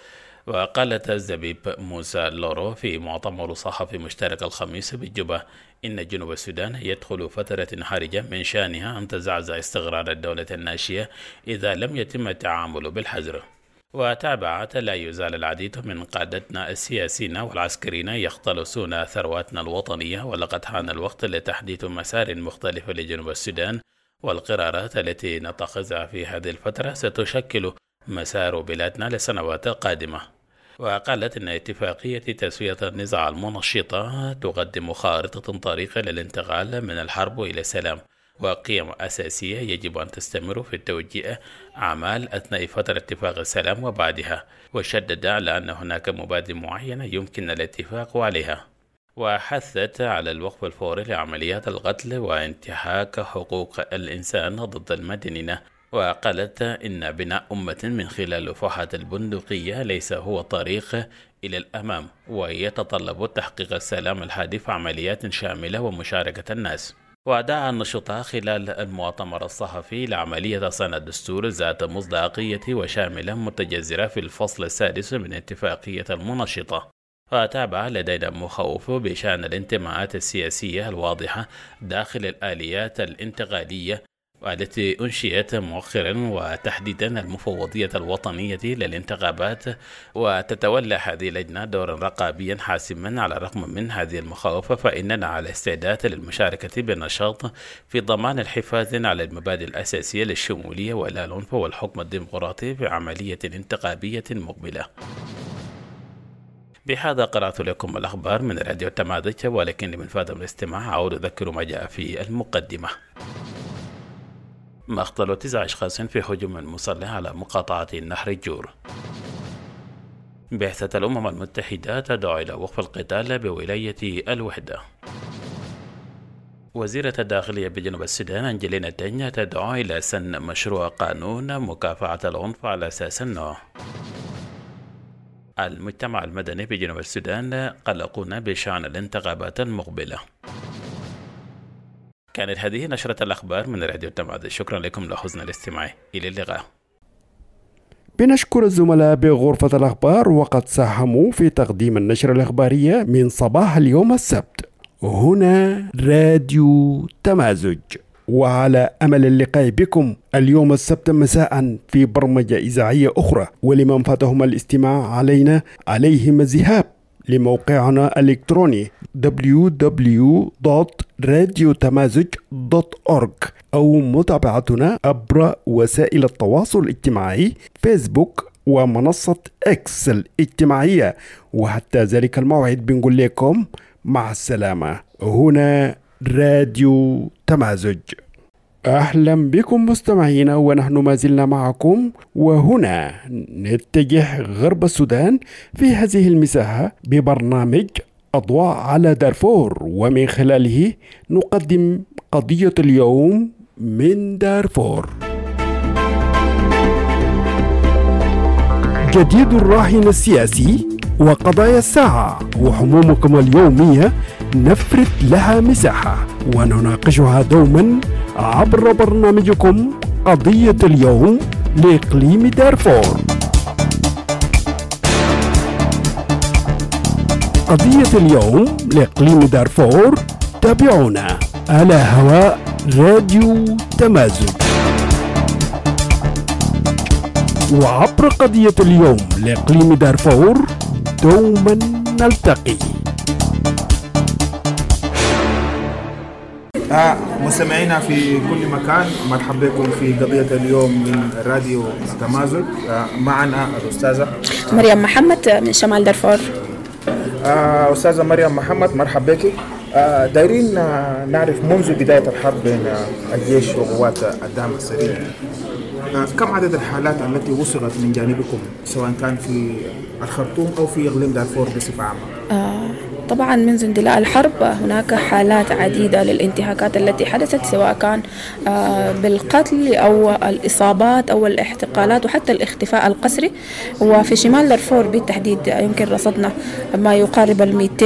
وقالت الزبيب موسى لورو في مؤتمر صحفي مشترك الخميس بجوبا إن جنوب السودان يدخل فترة حرجة من شأنها أن تزعزع استقرار الدولة الناشئة إذا لم يتم التعامل بالحذر. وتابعت لا يزال العديد من قادتنا السياسيين والعسكريين يختلسون ثرواتنا الوطنية، ولقد حان الوقت لتحديد مسار مختلف لجنوب السودان، والقرارات التي نتخذها في هذه الفترة ستشكل مسار بلادنا لسنوات قادمة. وقالت إن اتفاقية تسوية النزاع المنشطة تقدم خارطة طريقة للانتقال من الحرب إلى السلام، وقيم أساسية يجب أن تستمر في التوجيه أعمال أثناء فترة اتفاق السلام وبعدها. وشدد على أن هناك مبادئ معينة يمكن الاتفاق عليها، وحثت على الوقف الفوري لعمليات القتل وانتهاك حقوق الإنسان ضد المدنيين. وقالت إن بناء أمة من خلال لفحات البندقية ليس هو الطريق إلى الأمام، ويتطلب تحقيق السلام الهادف عمليات شاملة ومشاركة الناس. ودعا النشطاء خلال المؤتمر الصحفي لعملية صنع دستور ذات مصداقية وشاملة متجذرة في الفصل السادس من اتفاقية المنشطة. وتابع لدينا مخاوف بشأن الانتماءات السياسية الواضحة داخل الآليات الانتقالية والتي أنشئت مؤخرا، وتحديدا المفوضية الوطنية للانتخابات، وتتولى هذه اللجنة دورا رقابيا حاسما. على الرغم من هذه المخاوف فإننا على استعداد للمشاركة بنشاط في ضمان الحفاظ على المبادئ الأساسية للشمولية ولا العنف والحكم الديمقراطي في عملية انتخابية مقبلة. بهذا قرأت لكم الأخبار من راديو التماذج، ولكن من فضل الاستماع أعود أذكر ما جاء في المقدمة. مقتل 9 أشخاص في هجوم مسلح على مقاطعة نهر الجور. بعثة الأمم المتحدة تدعو إلى وقف القتال بولاية الوحدة. وزيرة الداخلية بجنوب السودان أنجلينا تنيا تدعو إلى سن مشروع قانون مكافحة العنف على أساس النوع. المجتمع المدني بجنوب السودان قلقون بشأن الانتخابات المقبلة. كانت هذه نشرة الأخبار من راديو التماذج. شكرا لكم لحسن الاستماع. إلى اللقاء. بنشكر الزملاء بغرفة الأخبار وقد ساهموا في تقديم النشرة الإخبارية من صباح اليوم السبت هنا راديو تمازج، وعلى أمل اللقاء بكم اليوم السبت مساء في برمجة إذاعية أخرى. ولمن فاتهم الاستماع علينا عليهم الذهاب لموقعنا الإلكتروني www.radiotamazoj.org أو متابعتنا عبر وسائل التواصل الاجتماعي فيسبوك ومنصة إكس الاجتماعية. وحتى ذلك الموعد بنقول لكم مع السلامة. هنا راديو تمازج. أهلا بكم مستمعينا، ونحن ما زلنا معكم، وهنا نتجه غرب السودان في هذه المساحة ببرنامج أضواء على دارفور، ومن خلاله نقدم قضية اليوم من دارفور. جديد الراهن السياسي وقضايا الساعة وهمومكم اليومية نفرد لها مساحة ونناقشها دوما عبر برنامجكم قضية اليوم لإقليم دارفور. قضية اليوم لإقليم دارفور، تابعونا على هواء راديو تمازج. وعبر قضية اليوم لإقليم دارفور دوما نلتقي. مستمعينا في كل مكان، مرحبا بكم في قضية اليوم من راديو تمازج. معنا الأستاذة مريم محمد من شمال دارفور. أستاذة مريم محمد، مرحبا بك. دايرين نعرف منذ بداية الحرب بين الجيش وقوات الدعم السريع، كم عدد الحالات التي وصلت من جانبكم سواء كان في الخرطوم أو في إقليم دارفور بصفة عامة؟ طبعا منذ اندلاع الحرب هناك حالات عديدة للانتهاكات التي حدثت، سواء كان بالقتل أو الإصابات أو الاحتقالات وحتى الاختفاء القسري. وفي شمال دارفور بالتحديد يمكن رصدنا ما يقارب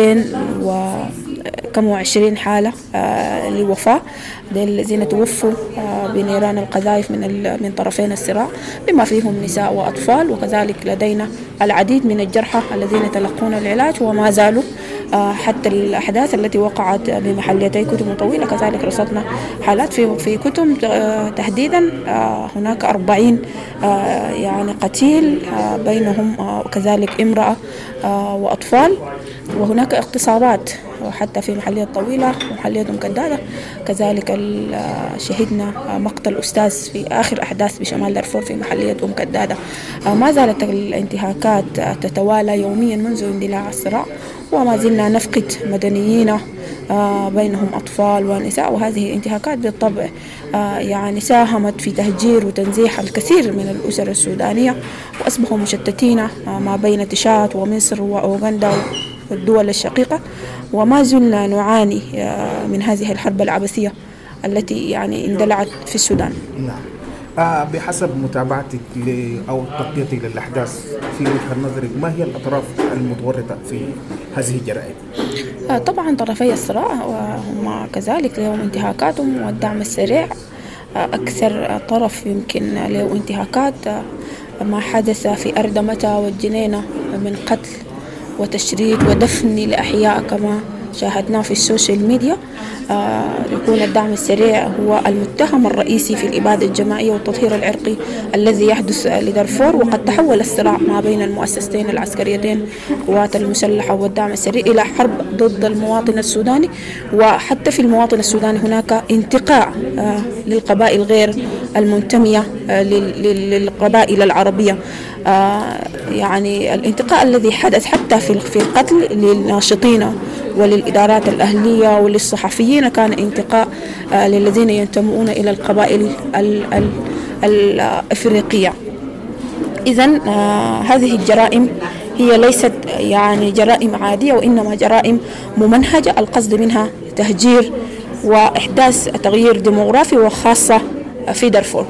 220 حالة لوفاة للذين توفوا بنيران القذائف من طرفين الصراع، بما فيهم نساء وأطفال. وكذلك لدينا العديد من الجرحى الذين يتلقون العلاج وما زالوا حتى الأحداث التي وقعت بمحليتي كتم وطويلة. كذلك رصدنا حالات في كتم تحديدا، هناك 40 يعني قتيل، بينهم كذلك امرأة وأطفال. وهناك اغتصابات وحتى في محلية طويلة ومحلية مكدادة. كذلك شهدنا مقتل أستاذ في آخر أحداث بشمال دارفور في محلية مكدادة. ما زالت الانتهاكات تتوالى يوميا منذ اندلاع الصراع، وما زلنا نفقد مدنيين بينهم أطفال ونساء. وهذه الانتهاكات بالطبع يعني ساهمت في تهجير وتنزيح الكثير من الأسر السودانية، وأصبحوا مشتتين ما بين تشاد ومصر وأوغندا والدول الشقيقة. وما زلنا نعاني من هذه الحرب العبثية التي يعني اندلعت في السودان. نعم. بحسب متابعتك أو تغطيتك للأحداث، في وجهة نظرك ما هي الأطراف المتورطة في هذه الجرائم؟ طبعا طرفي الصراع وهم كذلك لهم انتهاكاتهم، والدعم السريع أكثر طرف يمكن له انتهاكات. ما حدث في أردمتة والجنينة من قتل وتشريد ودفن لأحياء كما شاهدناه في السوشيال ميديا. يكون الدعم السريع هو المتهم الرئيسي في الإبادة الجماعية والتطهير العرقي الذي يحدث لدارفور. وقد تحول الصراع ما بين المؤسستين العسكريتين، القوات المسلحة والدعم السريع، إلى حرب ضد المواطن السوداني. وحتى في المواطن السوداني هناك انتقاء للقبائل غير المنتمية للقبائل العربية. يعني الانتقاء الذي حدث حتى في القتل للناشطين وللإدارات الأهلية وللصحفيين كان انتقاء للذين ينتمون إلى القبائل الأفريقية. إذن هذه الجرائم هي ليست يعني جرائم عادية، وإنما جرائم ممنهجة القصد منها تهجير وإحداث تغيير ديموغرافي، وخاصة في دارفور.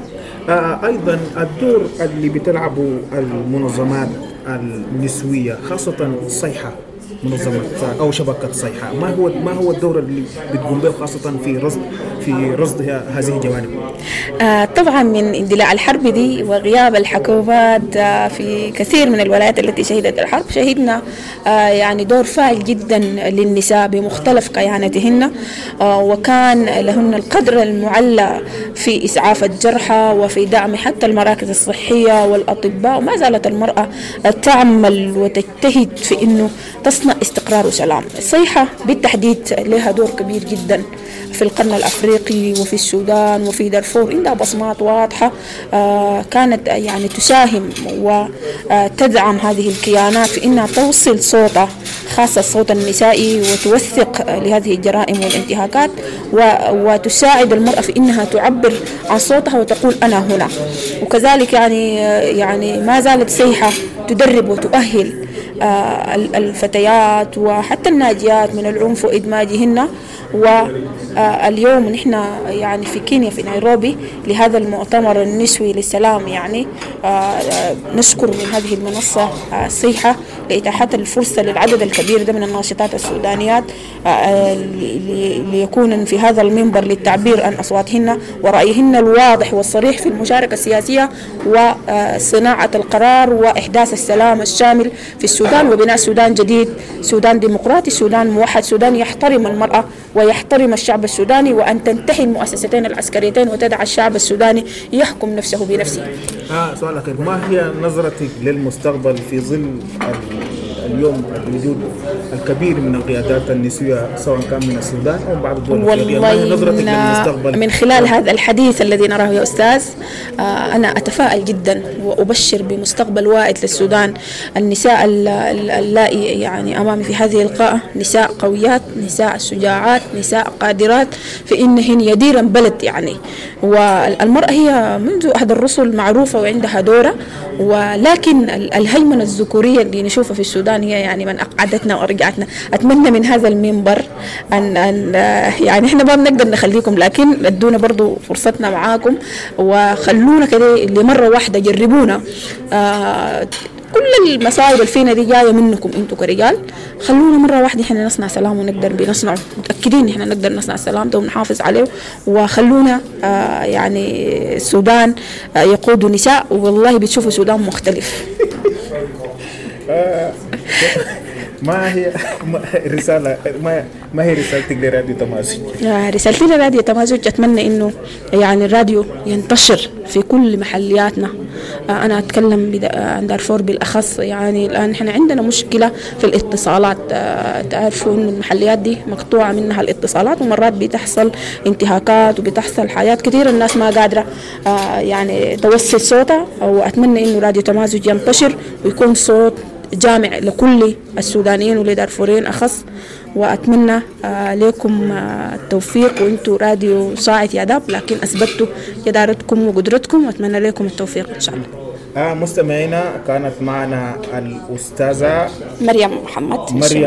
أيضا الدور اللي بتلعبه المنظمات النسوية، خاصة صيحة، منظمة أو شبكة صيحة، ما هو الدور اللي بتقوم به خاصة في رصد هذه الجوانب؟ طبعا من اندلاع الحرب دي وغياب الحكومات في كثير من الولايات التي شهدت الحرب، شهدنا يعني دور فاعل جدا للنساء بمختلف كياناتهن، وكان لهن القدر المعلى في إسعاف الجرحى وفي دعم حتى المراكز الصحية والأطباء. وما زالت المرأة تعمل وتجتهد في أنه تصنع استقرار وسلام. الصيحة بالتحديد لها دور كبير جدا في القرن الأفريقي وفي السودان وفي دارفور. عندها بصمات واضحة كانت يعني تساهم وتدعم هذه الكيانات في أنها توصل صوتها، خاصة الصوت النسائي، وتوثق لهذه الجرائم والانتهاكات، وتساعد المرأة في أنها تعبر عن صوتها وتقول أنا هنا. وكذلك يعني ما زالت صيحة تدرب وتؤهل الفتيات وحتى الناجيات من العنف وإدماجهن. واليوم نحن يعني في كينيا في نيروبي لهذا المؤتمر النسوي للسلام، يعني نشكر من هذه المنصة الصيحة لإتاحة الفرصة للعدد الكبير ده من الناشطات السودانيات ليكون في هذا المنبر للتعبير عن أصواتهن ورأيهن الواضح والصريح في المشاركة السياسية وصناعة القرار وإحداث السلام الشامل في السودان وبناء سودان جديد، سودان ديمقراطي، سودان موحد، سودان يحترم المرأة ويحترم الشعب السوداني، وأن تنتهي المؤسستين العسكريتين وتدع الشعب السوداني يحكم نفسه بنفسه. سؤال أخير، ما هي نظرتك للمستقبل في ظل اليوم الوجود الكبير من القيادات النسوية سواء كان من السودان أو بعض الدول الأفريقية؟ ما هي نظرتك للمستقبل؟ من خلال هذا الحديث الذي نراه يا أستاذ، أنا أتفائل جدا وأبشر بمستقبل وائد للسودان. النساء اللائي يعني أمامي في هذه القاعة نساء قويات، نساء شجاعات، نساء قادرات في إنهن يديرن بلد يعني. والمرأة هي منذ أحد الرسل معروفة وعندها دورة، ولكن الهيمنة الذكورية اللي نشوفها في السودان هي يعني من أقعدتنا وأرجعتنا. أتمنى من هذا المنبر أن يعني إحنا ما بنقدر نخليكم، لكن ادونا برضو فرصتنا معاكم وخلونا كده لمرة واحدة جربونا. كل المصائب اللي فينا دي جايه منكم انتم كرجال، خلونا مره واحده احنا نصنع سلام ونقدر بنصنعه، متاكدين احنا نقدر نصنع السلام ده ونحافظ عليه. وخلونا يعني السودان يقودوا نساء، والله بتشوفوا سودان مختلف. ما هي رسالتك لراديو تمازج؟ رسالتي لراديو تمازج أتمنى إنه يعني الراديو ينتشر في كل محلياتنا. أنا أتكلم عن دارفور بالأخص، يعني الآن إحنا عندنا مشكلة في الاتصالات. تعرفوا إنه المحليات دي مقطوعة منها الاتصالات، ومرات بتحصل انتهاكات وبتحصل حاجات كثيرة الناس ما قادرة يعني توصل صوتها. وأتمنى إنه راديو تمازج ينتشر ويكون صوت جامع لكل السودانيين ولدارفورين أخص. وأتمنى لكم التوفيق، وأنتم راديو صاعد يا داب لكن أثبتوا جدارتكم وقدرتكم، وأتمنى لكم التوفيق إن شاء الله. مستمعينا، كانت معنا الأستاذة مريم محمد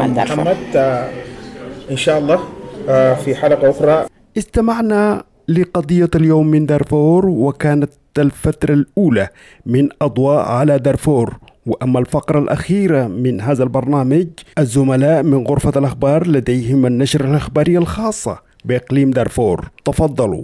إن شاء الله في حلقة أخرى. استمعنا لقضية اليوم من دارفور، وكانت الفترة الأولى من أضواء على دارفور. وأما الفقرة الأخيرة من هذا البرنامج، الزملاء من غرفة الأخبار لديهم النشرة الأخبارية الخاصة بإقليم دارفور. تفضلوا.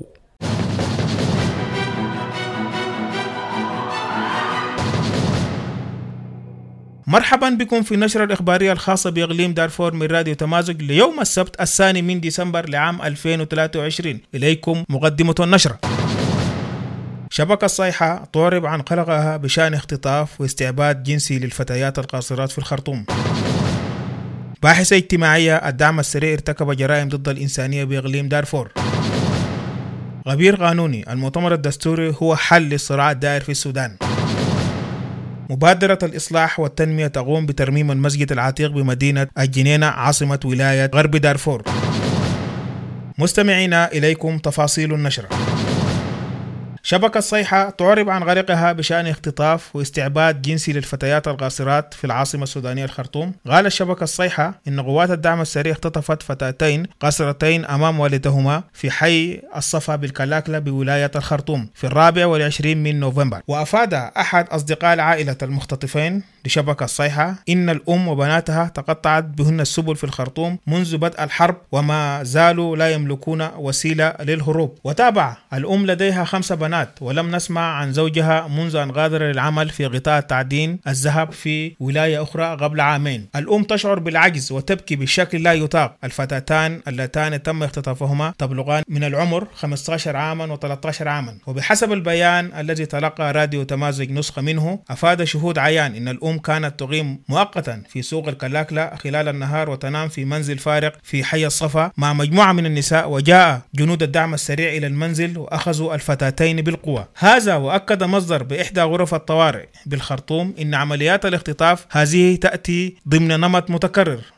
مرحبا بكم في النشرة الإخبارية الخاصة بإقليم دارفور من راديو تمازج ليوم السبت 2 ديسمبر لعام 2023. إليكم مقدمة النشرة. شبكة الصيحة تعرب عن قلقها بشأن اختطاف واستعباد جنسي للفتيات القاصرات في الخرطوم. باحثة اجتماعية الدعم السريع ارتكب جرائم ضد الإنسانية بإقليم دارفور. غبير قانوني، المؤتمر الدستوري هو حل للصراع الدائر في السودان. مبادرة الإصلاح والتنمية تقوم بترميم المسجد العتيق بمدينة الجنينة عاصمة ولاية غرب دارفور. مستمعينا، إليكم تفاصيل النشرة. شبكة الصيحة تعرب عن غرقها بشأن اختطاف واستعباد جنسي للفتيات القاصرات في العاصمة السودانية الخرطوم. قال الشبكة الصيحة إن قوات الدعم السريع اختطفت فتاتين قاصرتين أمام والدهما في حي الصفا بالكلاكلة بولاية الخرطوم في 24 من نوفمبر. وأفاد أحد أصدقاء العائلة المختطفين لشبكة الصيحة إن الأم وبناتها تقطعت بهن السبل في الخرطوم منذ بدء الحرب، وما زالوا لا يملكون وسيلة للهروب. وتابع الأم لديها 5 بنات، ولم نسمع عن زوجها منذ أن غادر للعمل في قطاع التعدين الذهب في ولاية أخرى قبل عامين. الأم تشعر بالعجز وتبكي بشكل لا يطاق. الفتاتان اللتان تم اختطافهما تبلغان من العمر 15 عاما و13 عاما. وبحسب البيان الذي تلقى راديو تمازج نسخة منه، أفاد شهود عيان إن الأم كانت تقيم مؤقتا في سوق الكلاكلة خلال النهار وتنام في منزل فارغ في حي الصفا مع مجموعة من النساء. وجاء جنود الدعم السريع إلى المنزل وأخذوا الفتاتين بالقوة. هذا وأكد مصدر بإحدى غرف الطوارئ بالخرطوم إن عمليات الاختطاف هذه تأتي ضمن نمط متكرر،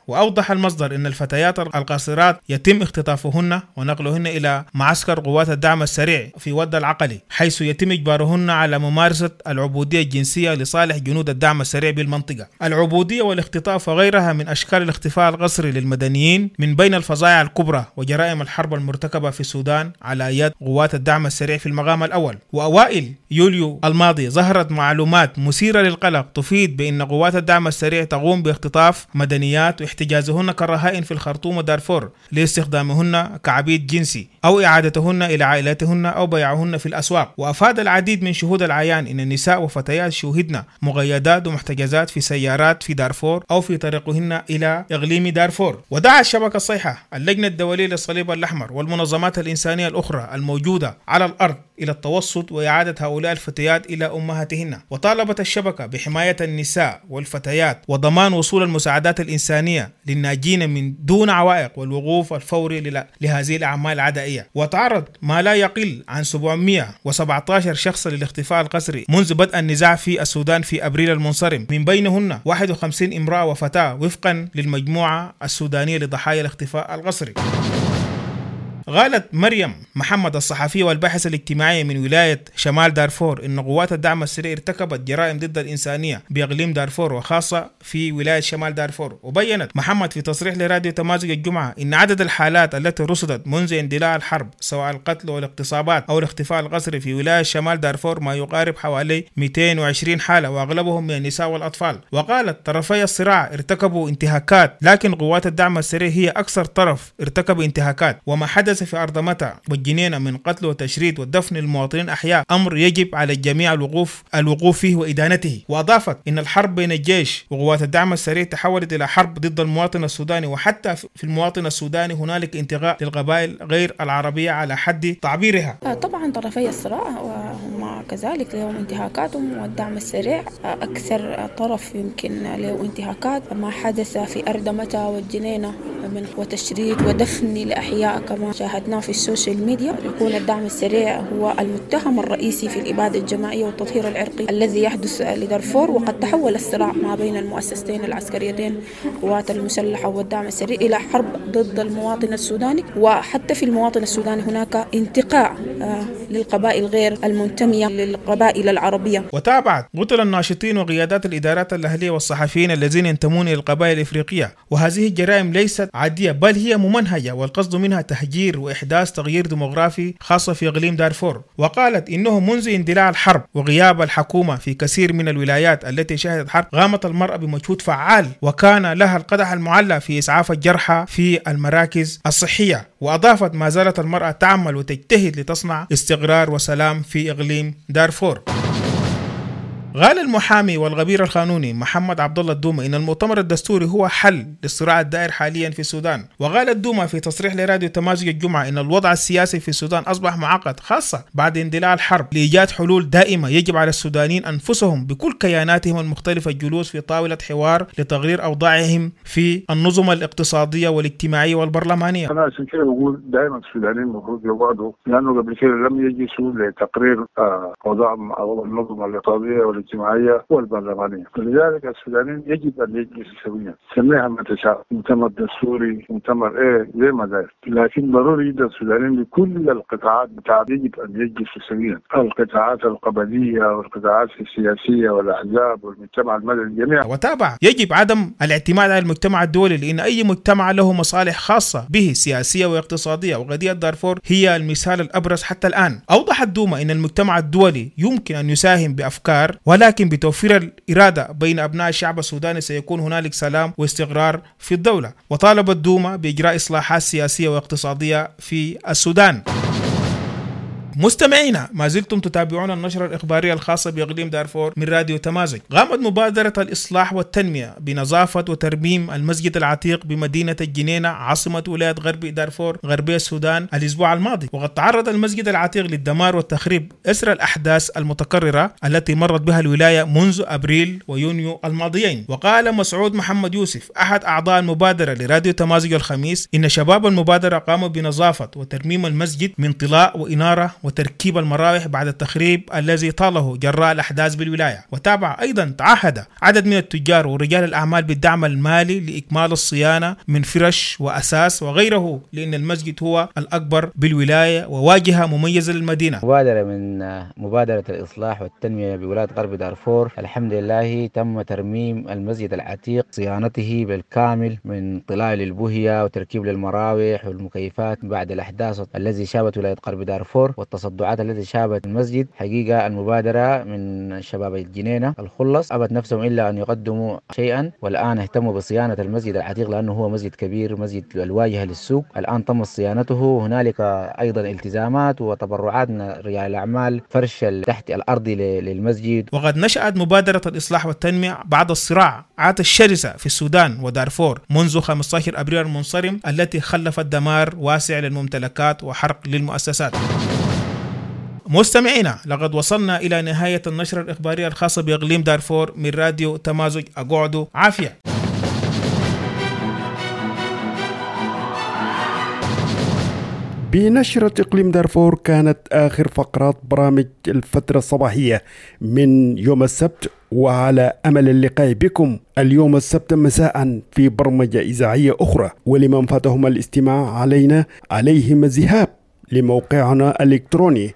وأوضح المصدر أن الفتيات القاصرات يتم اختطافهن ونقلهن إلى معسكر قوات الدعم السريع في ود العقلي، حيث يتم إجبارهن على ممارسة العبودية الجنسية لصالح جنود الدعم السريع بالمنطقة. العبودية والاختطاف وغيرها من أشكال الاختفاء القسري للمدنيين من بين الفظائع الكبرى وجرائم الحرب المرتكبة في السودان على يد قوات الدعم السريع في المقام الأول. وأوائل يوليو الماضي ظهرت معلومات مثيرة للقلق تفيد بأن قوات الدعم السريع تقوم باختطاف مدنيات واحتجازهن كرهائن في الخرطوم ودارفور لاستخدامهن كعبيد جنسي أو إعادتهن إلى عائلاتهن أو بيعهن في الأسواق. وأفاد العديد من شهود العيان أن النساء وفتيات شوهدن مقيدات ومحتجزات في سيارات في دارفور أو في طريقهن إلى إقليم دارفور. ودعت شبكة الصيحة اللجنة الدولية للصليب الأحمر والمنظمات الإنسانية الأخرى الموجودة على الأرض إلى التوسط وإعادة هؤلاء الفتيات إلى أمهاتهن. وطالبت الشبكة بحماية النساء والفتيات وضمان وصول المساعدات الإنسانية للناجين من دون عوائق والوقوف الفوري لهذه الأعمال العدائية. وتعرض ما لا يقل عن 717 شخص للاختفاء القسري منذ بدء النزاع في السودان في أبريل المنصرم، من بينهن 51 امرأة وفتاة وفقا للمجموعة السودانية لضحايا الاختفاء القسري. قالت مريم محمد الصحفية والباحثة الاجتماعية من ولاية شمال دارفور إن قوات الدعم السريع ارتكبت جرائم ضد الإنسانية بإقليم دارفور وخاصة في ولاية شمال دارفور. وبينت محمد في تصريح لراديو تمازج الجمعة إن عدد الحالات التي رصدت منذ اندلاع الحرب سواء القتل والاغتصابات أو الاختفاء القسري في ولاية شمال دارفور ما يقارب حوالي 220 حالة وأغلبهم من النساء والأطفال. وقالت طرفي الصراع ارتكبوا انتهاكات، لكن قوات الدعم السريع هي أكثر طرف ارتكب انتهاكات، وما حدث في أرض متى والجنينة من قتل وتشريد ودفن المواطنين أحياء أمر يجب على الجميع الوقوف فيه وإدانته. وأضافت إن الحرب بين الجيش وقوات الدعم السريع تحولت إلى حرب ضد المواطن السوداني، وحتى في المواطن السوداني هنالك انتغاء للقبائل غير العربية على حد تعبيرها. طبعا طرفي الصراع وهم كذلك لهم انتهاكاتهم، والدعم السريع أكثر طرف يمكن له انتهاكات. ما حدث في أرض متى والجنينة من وتشريد ودفن لأحياء كما شاهدناه في السوشيال ميديا. يكون الدعم السريع هو المتهم الرئيسي في الإبادة الجماعية والتطهير العرقي الذي يحدث لدارفور. وقد تحول الصراع ما بين المؤسستين العسكريتين القوات المسلحة والدعم السريع إلى حرب ضد المواطن السوداني، وحتى في المواطن السوداني هناك انتقاء للقبائل غير المنتمية للقبائل العربية. وتابعت قتل الناشطين وقيادات الإدارات الأهلية والصحفيين الذين ينتمون إلى القبائل الإفريقية. وهذه الجرائم ليست عادية بل هي ممنهجة، والقصد منها تهجير وإحداث تغيير ديموغرافي خاصة في إقليم دارفور. وقالت إنه منذ اندلاع الحرب وغياب الحكومة في كثير من الولايات التي شهدت حرب قامت المرأة بمجهود فعال وكان لها القدح المعلى في إسعاف الجرحى في المراكز الصحية. وأضافت ما زالت المرأة تعمل وتجتهد لتصنع استقرار وسلام في إقليم دارفور. قال المحامي والخبير القانوني محمد عبد الله الدومة إن المؤتمر الدستوري هو حل للصراع الدائر حاليا في السودان. وقال الدومة في تصريح لراديو تمازج الجمعة إن الوضع السياسي في السودان أصبح معقد خاصة بعد اندلاع الحرب. لإيجاد حلول دائمة يجب على السودانيين أنفسهم بكل كياناتهم المختلفة الجلوس في طاولة حوار لتغيير أوضاعهم في النظم الاقتصادية والاجتماعية والبرلمانية. أنا عشان كده بقول دائما السودانيين المفروض يقعدوا، لأنه قبل كده لم يجلسوا لتقرير أوضاع النظم الاقتصادية والاجتماعية والبرلمانية. فلذلك السودانيين يجب أن يجلسوا سويا، سميها ما تشاء، مؤتمر دستوري، مؤتمر زي ما داير، لكن ضروري جدا السودانيين بكل القطاعات يجب أن يجلسوا سويا، القطاعات القبلية والقطاعات السياسية والأحزاب والمجتمع المدني الجميع. وتابع يجب عدم الاعتماد على المجتمع الدولي، لأن أي مجتمع له مصالح خاصة به سياسية واقتصادية، وقضية دارفور هي المثال الأبرز حتى الآن. أوضح الدومة أن المجتمع الدولي يمكن أن يساهم بأفكار، ولكن بتوفير الإرادة بين أبناء الشعب السوداني سيكون هنالك سلام واستقرار في الدولة. وطالب الدومة بإجراء إصلاحات سياسية واقتصادية في السودان. مستمعينا، ما زلتم تتابعون النشرة الإخبارية الخاصة بإقليم دارفور من راديو تمازج. قامت مبادرة الإصلاح والتنمية بنظافة وترميم المسجد العتيق بمدينة الجنينة عاصمة ولاية غرب دارفور غربية السودان الأسبوع الماضي. وقد تعرض المسجد العتيق للدمار والتخريب إثر الأحداث المتكررة التي مرت بها الولاية منذ أبريل ويونيو الماضيين. وقال مسعود محمد يوسف أحد أعضاء المبادرة لراديو تمازج الخميس إن شباب المبادرة قاموا بنظافة وترميم المسجد من طلاء وإنارة وتركيب المراوح بعد التخريب الذي طاله جراء الأحداث بالولاية. وتابع أيضا تعهد عدد من التجار ورجال الأعمال بالدعم المالي لإكمال الصيانة من فرش وأساس وغيره، لأن المسجد هو الأكبر بالولاية وواجهة مميزة للمدينة. مبادرة من مبادرة الإصلاح والتنمية بولاية غرب دارفور، الحمد لله تم ترميم المسجد العتيق، صيانته بالكامل من طلاء للبوهية وتركيب للمراوح والمكيفات بعد الأحداث الذي شابت ولاية غرب دارفور والتصدعات التي شابت المسجد. حقيقة المبادرة من شباب الجنينة الخلص أبت نفسهم إلا أن يقدموا شيئا، والآن اهتموا بصيانة المسجد العتيق لأنه هو مسجد كبير، مسجد الواجهة للسوق. الآن تم صيانته، هنالك أيضا التزامات وتبرعات من رجال الأعمال فرش تحت الأرض للمسجد. وقد نشأت مبادرة الإصلاح والتنمية بعد الصراعات الشرسة في السودان ودارفور منذ 15 أبريل المنصرم التي خلفت دمار واسع للممتلكات وحرق للمؤسسات. مستمعينا، لقد وصلنا إلى نهاية النشرة الإخبارية الخاصة بإقليم دارفور من راديو تمازج. أقعدوا عافية. بنشرة إقليم دارفور كانت آخر فقرات برامج الفترة الصباحية من يوم السبت، وعلى أمل اللقاء بكم اليوم السبت مساء في برمجة إذاعية أخرى. ولمن فاتهم الاستماع علينا عليهم الذهاب لموقعنا الإلكتروني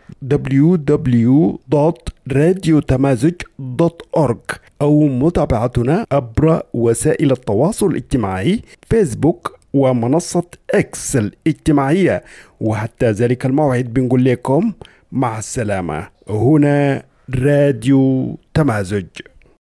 www.radiotamazj.org أو متابعتنا عبر وسائل التواصل الاجتماعي فيسبوك ومنصة إكس الاجتماعية. وحتى ذلك الموعد بنقول لكم مع السلامة. هنا راديو تمازج.